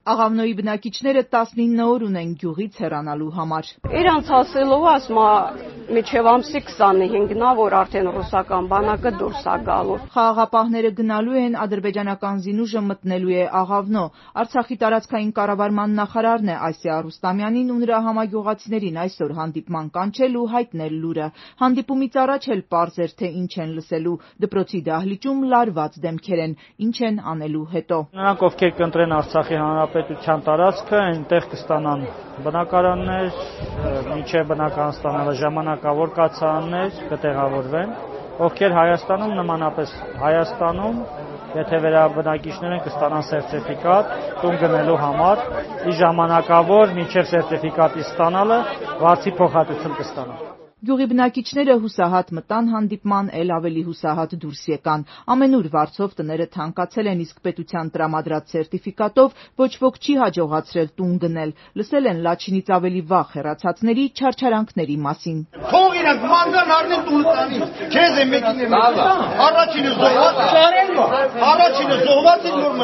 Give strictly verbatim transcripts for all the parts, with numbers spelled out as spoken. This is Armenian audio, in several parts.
Աղավնոյի բնակիչները տասնինը օր ունեն գյուղից հեռանալու համար։ Իրանց ասելով ասма միջև ամսի քսանհինգն է, որ արդեն ռուսական բանակը դուրս է գալու։ Խաղաղապահները գնալու են, ադրբեջանական զինուժը մտնելու է Աղավնո։ Արցախի տարածքային կառավարման նախարարն է Ասիա Ռուստամյանին ու նրա համագյուղացիներին այսօր հանդիպման կանչել ու հայտնել լուրը։ Հանդիպումից առաջ էլ պարզ էր, թե ինչ են լսելու։ Դպրոցի դահլիճում լարված դեմքեր են, ինչ են անելու հետո։ Նրանք, ովքեր կընտրեն Արցախի հանրապետության տարածքը, այնտեղ կստանան բնակարաններ, մինչև բնակարան ստանալը ժամանակավոր կացարաններ կտեղավորվեն, ովքեր Հայաստանում նմանապես Հայաստանում, եթե վերաբնակիչներ են, կստանան սերտիֆիկատ տուն գնելու համար, ի ժամանակավոր մինչև սերտիֆիկատի ստանալը վարձի փոխհատուցում կստանան։ Գյուղի բնակիչները հուսահատ մտան հանդիպման, էլ ավելի հուսահատ դուրս եկան։ Ամենուր վարձով տները թանկացել են, իսկ պետության տրամադրած սերտիֆիկատով ոչ ոք չի հաջողացրել տուն գնել։ Լսել են Լաչինից ավելի վաղ հեռացածների չարչարանքների մասին։ Թող իրանք մանգան առնեն տունը տանին։ Քեզ է մեկին է։ Առաջինը զոհված, առաջինը զոհված է, նոր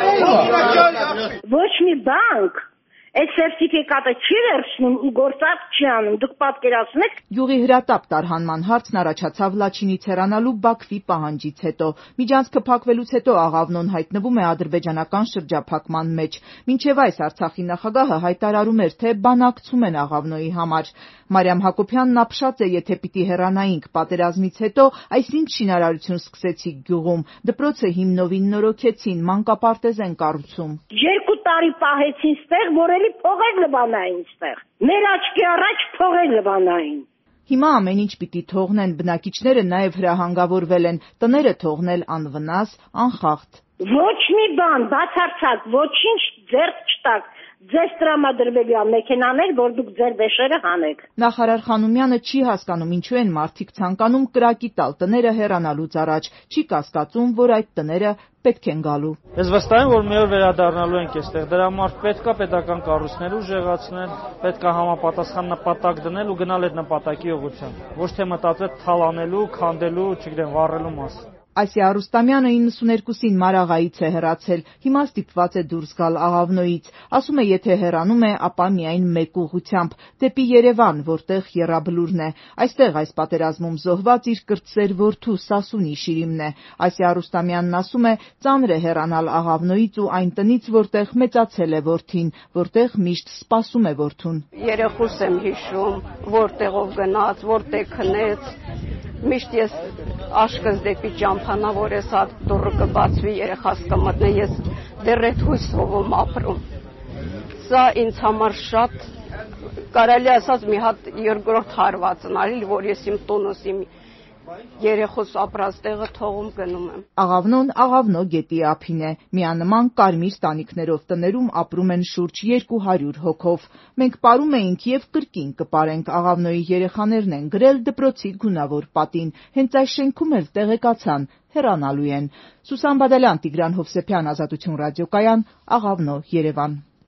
մնացել։ Ոչ մի բանկ Այս սերտիֆիկատը չի վերցնում ու գործարք չի անում, դուք պատկերացնեք։ Գյուղի հրատապ տարհանման հարցն առաջացավ Լաչինից հեռանալու Բաքվի պահանջից հետո։ Միջանցքը փակվելուց հետո Աղավնոն հայտնվում է ադրբեջանական շրջափակման մեջ։ Մինչև այս Արցախի նախագահը հայտարարում էր, թե բանակցում են Աղավնոյի համար։ Մարիամ Հակոբյանն ապշած է, եթե պիտի հեռանայինք պատերազմից հետո, այսինչ շինարարություն սկսեցիք գյուղում, դպրոցը հիմնովին նորոգեցին, մանկապարտեզ են կառուցում։ Երկու տարի պահեցին ստեղ, որ էլի փողեր լվանային ստեղ։ Մեր աչքի առաջ փողեր լվանային։ Հիմա ամեն ինչ պիտի թողնեն, բնակիչները նաև հրահանգավորվել են, տները թողնել անվնաս, անխախտ։ Ոչ մի բան, բացարձակ, ոչինչ ձեռք չտաք։ Ձեզ տրամադրվելի է մեքենաներ, որ դուք ձեր վեշերը հանեք։ Նախարար Խանոմյանը չի հասկանում, ինչու են մարդիկ ցանկանում կրակի տալ տները հեռանալուց առաջ, չի կասկածում, որ այդ տները պետք են գալու։ Ես վստահ եմ, որ մի օր վերադառնալու ենք այստեղ։ Դրա համար պետք է պետական կառույցներ ուժեղացնել, պետք է համապատասխան նպատակ դնել ու գնալ այդ նպատակի ուղղությամբ։ Ոչ թե մտածել թալանելու, քանդելու, չգիտեմ, վառելու մասին։ Ասիա Ռուստամյանը իննսուներկուսին Մարաղայից է հեռացել, հիմա ստիպված է դուրս գալ Աղավնոյից։ Ասում է, եթե հեռանում է, ապա միայն մեկ ուղղությամբ՝ դեպի Երևան, որտեղ եռաբլուրն է։ Այստեղ այս պատերազմում զոհված իր կրտսեր որդու Սասունի Շիրիմն է։ Ասիա Ռուստամյանն ասում է, ծանր է հեռանալ Աղավնոյից ու այն տնից, որտեղ մեծացել է որդին, որտեղ միշտ սպասում է որդուն։ Երեխուս եմ հիշում, որտեղով գնաց, որտեղ քնեց։ Միշտ ես աշկս դեպի ճամփանա, որ ես հատ դուռը կբացվի, երեխաս կմտնի, ես դեռ այդ հույսով եմ ապրում։ Սա ինձ համար շատ կարելի ասած մի հատ երկրորդ հարվածն արիլ, որ ես իմ տունս, իմ երեխուս ապրած տեղը թողում գնում եմ։ Աղավնոն Աղավնո գետի ափին է։ Միանման կարմիր տանիքներով տներում ապրում են շուրջ երկու հարյուր հոգով։ Մենք պարում էինք եւ կրկին կպարենք։ Աղավնոյի երեխաներն են գրել դպրոցի գունավոր պատին։ Հենց այս շենքում էլ տեղեկացան, հեռանալու են։ Սուսան Բադալյան, Տիգրան Հովսեփյան, Ազատություն ռադիոկայան, Աղավնո, Երևան։